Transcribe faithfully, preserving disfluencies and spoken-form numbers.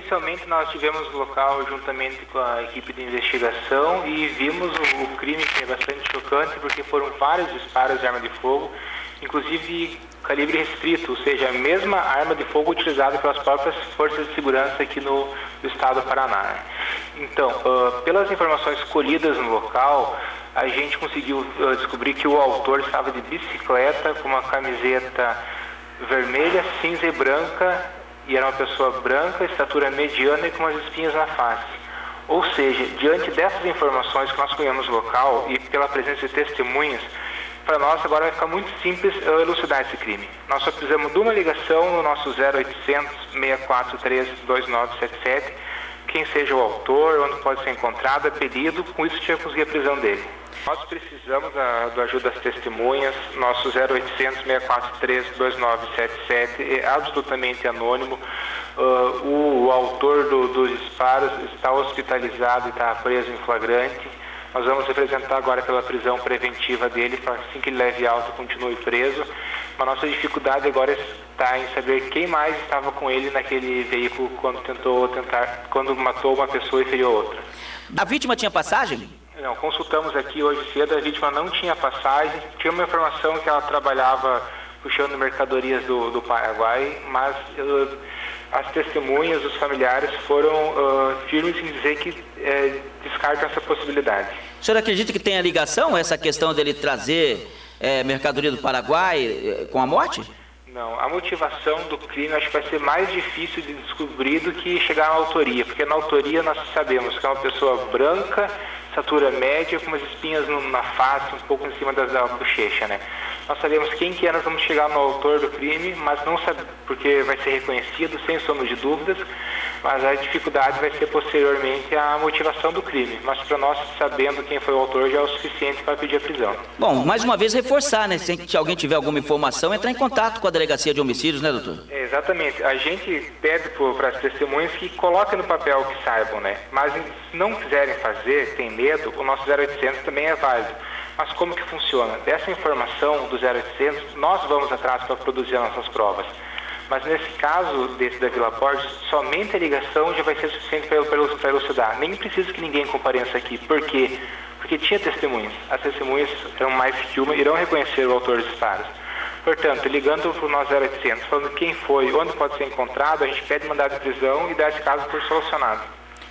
inicialmente nós estivemos no local juntamente com a equipe de investigação e vimos o, o crime, que é bastante chocante, porque foram vários disparos de arma de fogo, inclusive calibre restrito, ou seja, a mesma arma de fogo utilizada pelas próprias forças de segurança aqui no, no estado do Paraná. Então, uh, pelas informações colhidas no local, a gente conseguiu uh, descobrir que o autor estava de bicicleta com uma camiseta vermelha, cinza e branca, e era uma pessoa branca, estatura mediana e com umas espinhas na face. Ou seja, diante dessas informações que nós colhemos no local e pela presença de testemunhas, para nós agora vai ficar muito simples uh, elucidar esse crime. Nós só precisamos de uma ligação no nosso zero oitocentos, seis quatro três, dois nove sete sete, quem seja o autor, onde pode ser encontrado, apelido, com isso a gente vai conseguir a prisão dele. Nós precisamos da, da ajuda das testemunhas, nosso zero oitocentos, seis quatro três, dois nove sete sete é absolutamente anônimo. Uh, o, o autor do, dos disparos está hospitalizado e está preso em flagrante. Nós vamos representar agora pela prisão preventiva dele, para assim que ele leve alta continue preso. A nossa dificuldade agora está em saber quem mais estava com ele naquele veículo quando tentou tentar, quando matou uma pessoa e feriu outra. A vítima tinha passagem? Não, consultamos aqui hoje cedo, a vítima não tinha passagem, tinha uma informação que ela trabalhava puxando mercadorias do, do Paraguai, mas uh, as testemunhas, os familiares foram uh, firmes em dizer que uh, descartam essa possibilidade. O senhor acredita que tem a ligação, essa questão dele trazer é, mercadoria do Paraguai é, com a morte? Não, a motivação do crime acho que vai ser mais difícil de descobrir do que chegar na autoria, porque na autoria nós sabemos que é uma pessoa branca, estatura média, com umas espinhas no, na face, um pouco em cima da, da bochecha, né? Nós sabemos quem que é, nós vamos chegar no autor do crime, mas não sabemos, porque vai ser reconhecido, sem sombra de dúvidas, mas a dificuldade vai ser posteriormente a motivação do crime. Mas para nós, sabendo quem foi o autor, já é o suficiente para pedir a prisão. Bom, mais uma vez reforçar, né? Se alguém tiver alguma informação, entrar em contato com a Delegacia de Homicídios, né, doutor? É, exatamente. A gente pede para as testemunhas que coloquem no papel que saibam, né? Mas se não quiserem fazer, tem medo, o nosso zero oitocentos também é válido. Mas como que funciona? Dessa informação do zero oitocentos, nós vamos atrás para produzir as nossas provas. Mas nesse caso desse da Vila Borges, somente a ligação já vai ser suficiente para elucidar. Nem precisa que ninguém compareça aqui. Por quê? Porque tinha testemunhas. As testemunhas eram mais que uma, irão reconhecer o autor dos disparos. Portanto, ligando para o nosso zero oitocentos, falando quem foi, onde pode ser encontrado, a gente pede mandado de prisão e dá esse caso por solucionado.